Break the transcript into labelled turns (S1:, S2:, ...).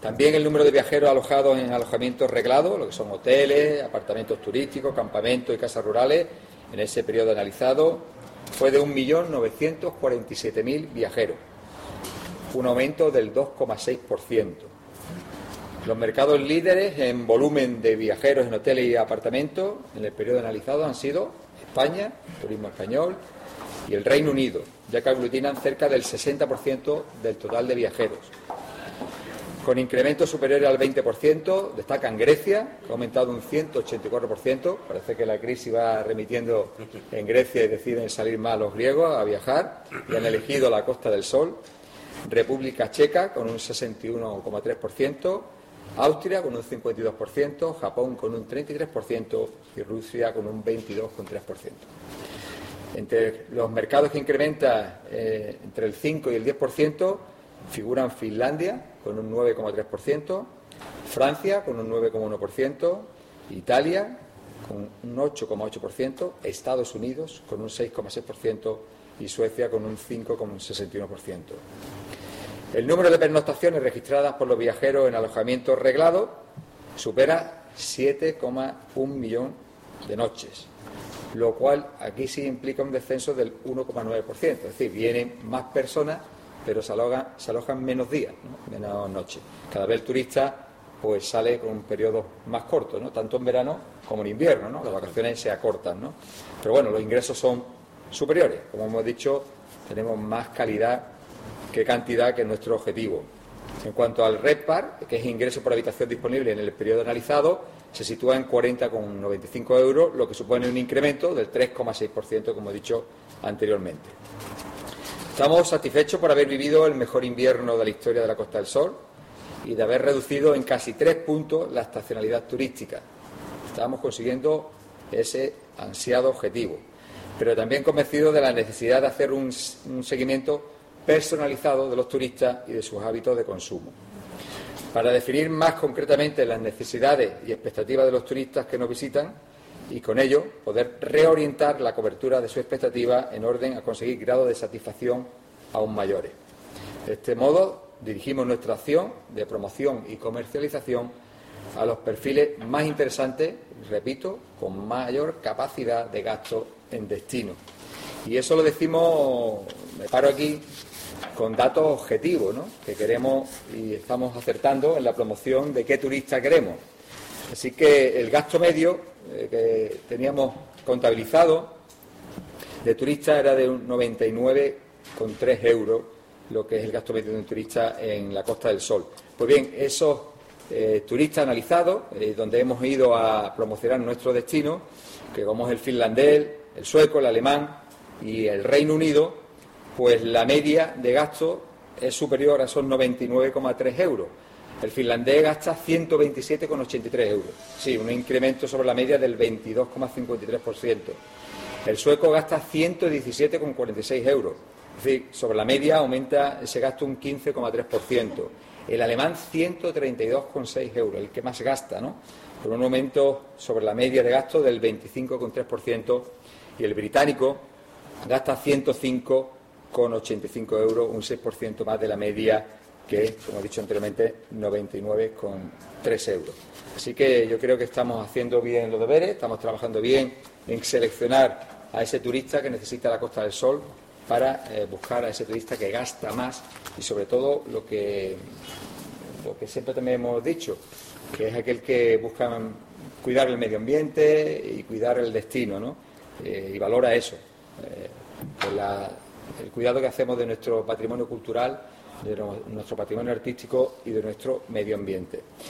S1: También el número de viajeros alojados en alojamientos reglados, lo que son hoteles, apartamentos turísticos, campamentos y casas rurales, en ese periodo analizado fue de 1.947.000 viajeros, un aumento del 2,6%. Los mercados líderes en volumen de viajeros en hoteles y apartamentos en el periodo analizado han sido España, turismo español, y el Reino Unido, ya que aglutinan cerca del 60% del total de viajeros. Con incrementos superiores al 20%, destacan Grecia, que ha aumentado un 184%. Parece que la crisis va remitiendo en Grecia y deciden salir más los griegos a viajar y han elegido la Costa del Sol. República Checa, con un 61,3%. Austria, con un 52%. Japón, con un 33%. Y Rusia, con un 22,3%. Entre los mercados que incrementan entre el 5 y el 10%, figuran Finlandia, con un 9,3%, Francia, con un 9,1%, Italia, con un 8,8%, Estados Unidos, con un 6,6% y Suecia, con un 5,61%. El número de pernoctaciones registradas por los viajeros en alojamientos reglados supera 7,1 millones de noches, lo cual aquí sí implica un descenso del 1,9%, es decir, vienen más personas pero se alojan menos días, ¿no? Menos noches. Cada vez el turista pues sale con un periodo más corto, ¿no? Tanto en verano como en invierno, ¿no? Las vacaciones se acortan, ¿no? Pero bueno, los ingresos son superiores. Como hemos dicho, tenemos más calidad que cantidad, que es nuestro objetivo. En cuanto al RevPAR, que es ingreso por habitación disponible en el periodo analizado, se sitúa en 40,95 euros, lo que supone un incremento del 3,6%, como he dicho anteriormente. Estamos satisfechos por haber vivido el mejor invierno de la historia de la Costa del Sol y de haber reducido en casi 3 puntos la estacionalidad turística. Estamos consiguiendo ese ansiado objetivo, pero también convencidos de la necesidad de hacer un seguimiento personalizado de los turistas y de sus hábitos de consumo. Para definir más concretamente las necesidades y expectativas de los turistas que nos visitan, y con ello poder reorientar la cobertura de su expectativa en orden a conseguir grados de satisfacción aún mayores. De este modo, dirigimos nuestra acción de promoción y comercialización a los perfiles más interesantes, repito, con mayor capacidad de gasto en destino. Y eso lo decimos, me paro aquí, con datos objetivos, ¿no?, que queremos y estamos acertando en la promoción de qué turista queremos. Así que el gasto medio que teníamos contabilizado de turista era de 99,3 euros, lo que es el gasto medio de un turista en la Costa del Sol. Pues bien, esos turistas analizados, donde hemos ido a promocionar nuestro destino, que como es el finlandés, el sueco, el alemán y el Reino Unido, pues la media de gasto es superior a esos 99,3 euros. El finlandés gasta 127,83 euros, sí, un incremento sobre la media del 22,53%. El sueco gasta 117,46 euros, es decir, sobre la media aumenta ese gasto un 15,3%. El alemán 132,6 euros, el que más gasta, ¿no?, con un aumento sobre la media de gasto del 25,3%. Y el británico gasta 105,85 euros, un 6% más de la media, que es, como he dicho anteriormente, 99,3 euros. Así que yo creo que estamos haciendo bien los deberes, estamos trabajando bien en seleccionar a ese turista que necesita la Costa del Sol para buscar a ese turista que gasta más y, sobre todo, lo que siempre también hemos dicho, que es aquel que busca cuidar el medio ambiente y cuidar el destino, ¿no? Y valora eso, el cuidado que hacemos de nuestro patrimonio cultural, de nuestro patrimonio artístico y de nuestro medio ambiente.